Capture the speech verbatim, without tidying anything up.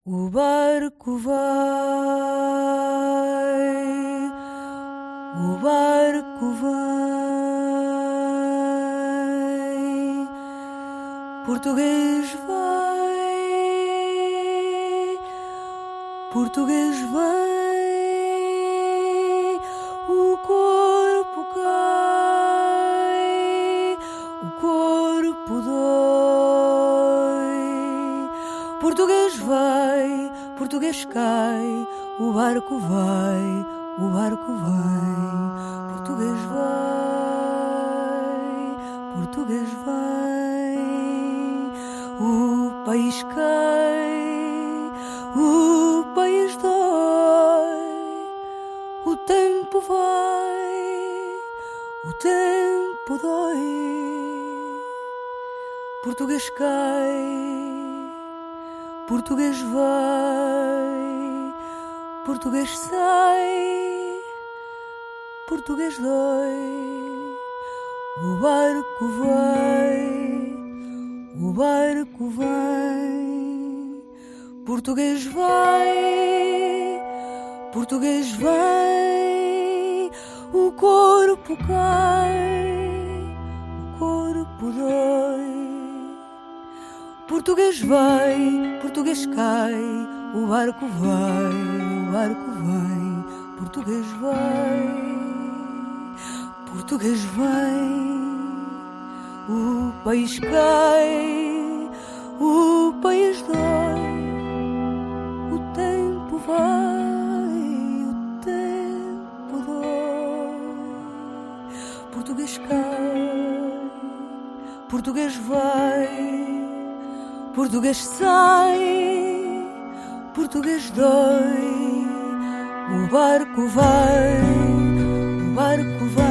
O barco vai, o barco vai, português vai, português vai, o corpo cai, o corpo dói, português vai, português cai, o barco vai, o barco vai, português vai, português vai, o país cai, o país dói, o tempo vai, o tempo dói, português cai, português vai, português sai, português dói, o barco vai, o barco vai, português vai, português vai, o corpo cai, o corpo dói, português vai, português cai, o barco vai, o barco vai, português vai, português vai, o país cai, o país dói, o tempo vai, o tempo dói, português cai, português vai, português sai, português dói, o barco vai, o barco vai.